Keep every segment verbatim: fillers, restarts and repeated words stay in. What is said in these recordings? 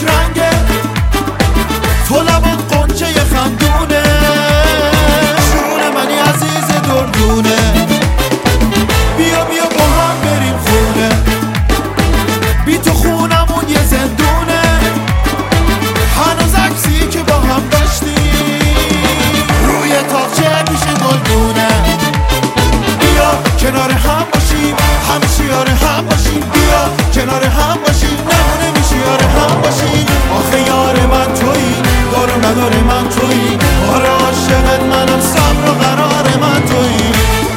رنگه، تو لبات قنچه خندونه، جون منی عزیز دردونه. بیا بیا با هم بریم خونه، بی تو خونمون یه زندونه. هنوز عکسی که با هم داشتیم روی تاقچه پیش گلدونه. بیا کنار هم باشیم، همیشه یار هم باشیم. بیا کنار هم باشیم، نمونه میشه یار هم باشیم. آخه یار من تویی، دار و نداره من تویی. آره عاشقت منم، صبر و قرار من تویی.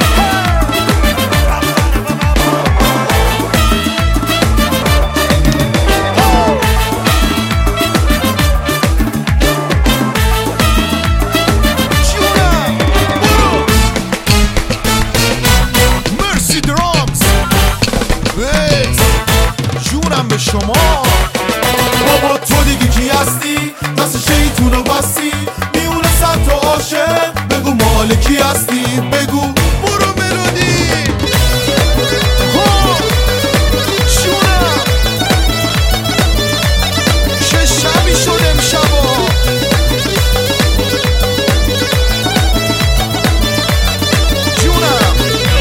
به شما بابا تو دیگه کی هستی؟ دست شیطونو بستی، میونه صد تا عاشق. بگو مال کی هستی؟ بگو برو ملودی. ها جونم چه شبی شد امشبا. جونم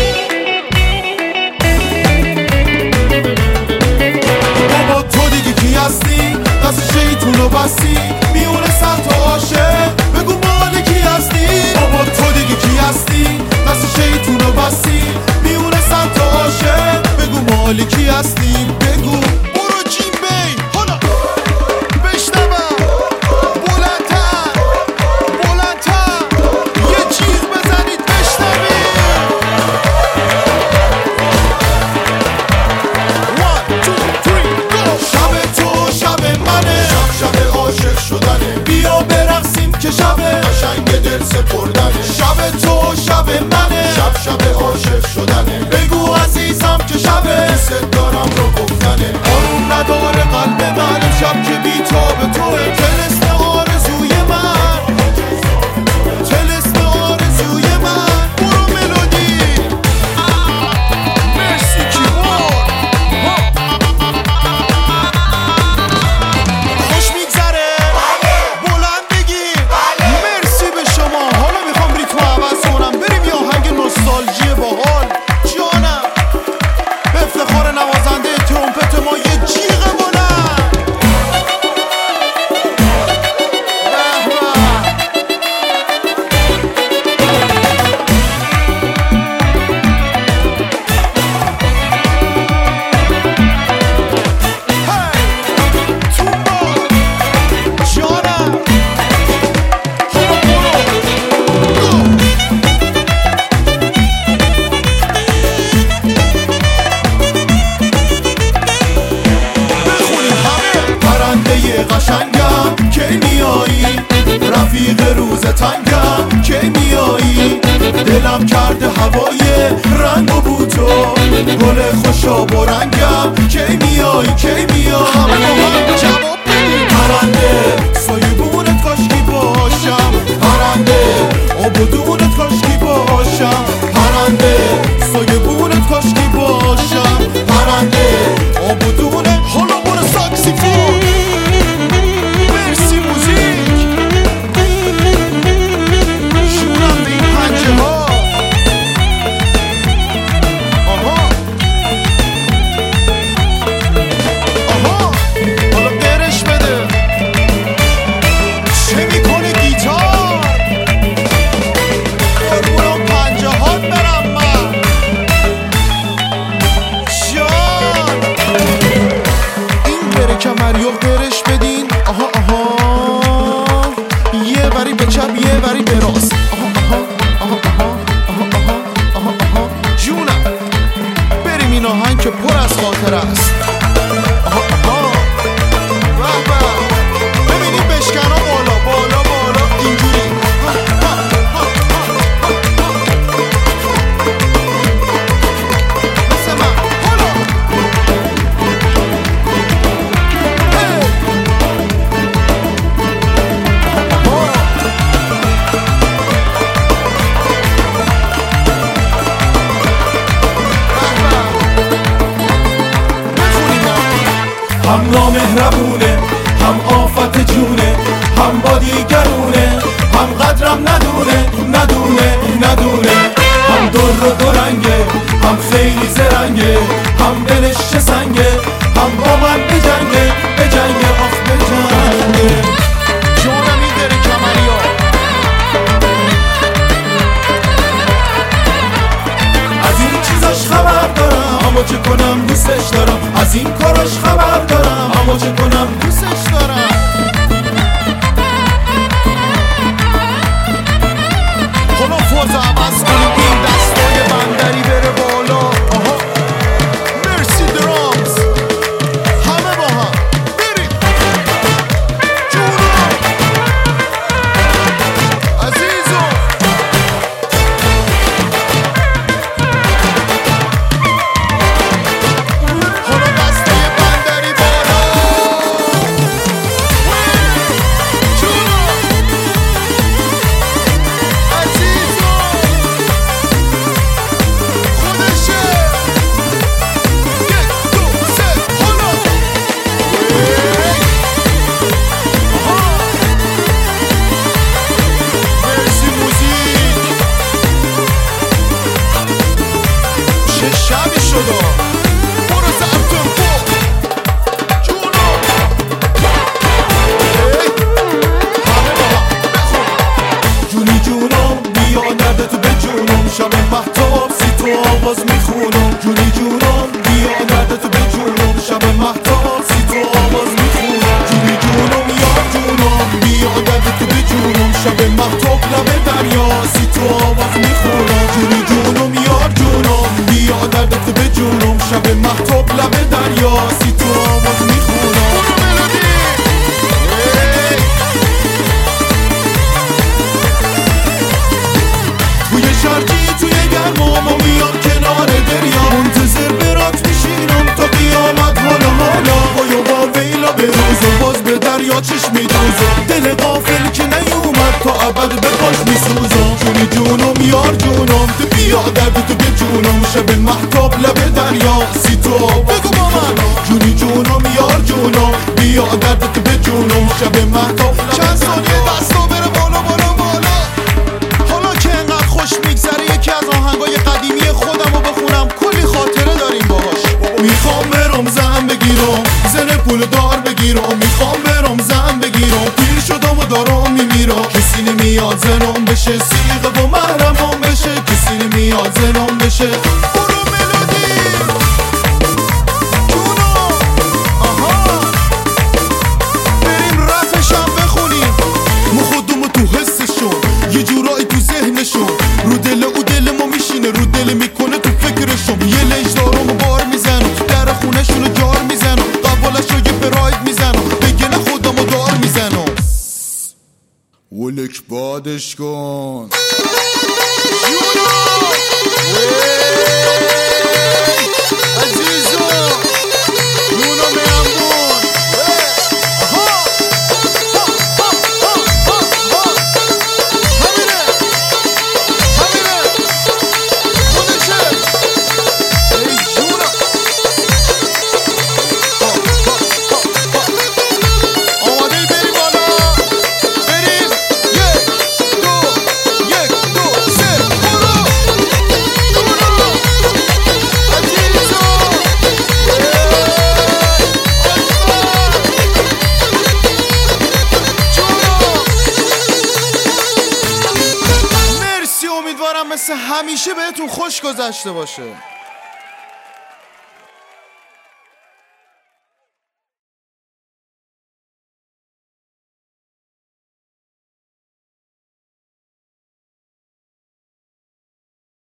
دست شیطونو بستی، میونه صد تا عاشق. بگو مال کی هستی؟ بابا تو دیگه کی هستی؟ دست شیطونو بستی، میونه صد تا عاشق. بگو مال کی هستی؟ بگو برو جیم بی. حالا بشنوم بلندتر بلندتر یه چیز بزنید بشنوید. one two three go. شب تو شب منه، شب شب عاشق شدنه. بیا برقصیم که شب قشنگ دل سپردنه. شب تو شب منه، شب شب عاشق شدنه. بگو عزیزم که شب ست دارم رو گفتنه. آروم نداره قلب من شب که بی تاب توه. طلسم آرزوی من، طلسم آرزوی من. برو ملودی. مرسی کیبورد. خوش میگذره بلند بگیر مرسی به شما. حالا میخوام ریتم عوض کنم، بریم یه آهنگ نوستالژی باحال. جانم به افتخار نوازنده ترومپت ما یه جیغ بلند. قشنگم کی میایی، رفیق روز تنگم کی میایی. دلم کرده هوای رنگ و بوتو، گل خوشاب و رنگم کی میایی کی میایی. همه با هم جواب بدیم. پرنده سایبونت کاشکی باشم، پرنده آبودونت کاشکی باشم. پرنده سایبونت کاشکی باشم، پرنده آبودونت. حالا برو ساکسیفون. کمریو برش بدین. آها آها یه وری به چپ یه وری به راست. آها آها آها آها آها آها آها. جونم بریم این آهنگ که پر از خاطر است. آها آها به به ببینیم بشکنا بالا بالا بالا اینجوری. مثل من بالا. هم نامهربونه هم و باز به دریا چشم میدوزم، دل غافل که نیومد تا ابد به پاش میسوزم. جونی جونم یار جونم تو بیا درد تو به جونم، شب محتاب لب دریا سی تو بگو با من. جونی جونم یار جونم بیا درد تو به جونم، شب محتاب چند ثانیه دستا بره بالا بالا بالا. حالا که انقدر خوش میگذره یکی از آهنگای قدیمی خودم رو بخونم، کلی خاطره داریم باهاش. میخوام برم زن بگیرم زن پول دار بگیرم، میخوام برم زن بگیرم پیر شدم و دارم میمیرم. کسی نمیاد زنم بشه سیغه و محرمم بشه، کسی نمیاد زنم بشه. برو ملودی جونو آها بریم رفشم بخونیم، ما خودمو تو حسشون یه جورایی تو ذهنشون، رو دل او دل ما میشینه رو دل میکنه تو فکرشون. یه لنج دارم و بار میزنم در خونهشونو جار میزنم، قبالش رو یه پراید میزنم بگه نه خودمو دار میزنم. ولک بادش کن جونو عزیزو جونو میامون همینه همینه خودشه ای جونو. آماده ای بریم بالا بریم یک دو یک دو سه برو جونو عزیزو جونو. مرسی، امیدوارم مثل همیشه بهتون خوش گذشته باشه.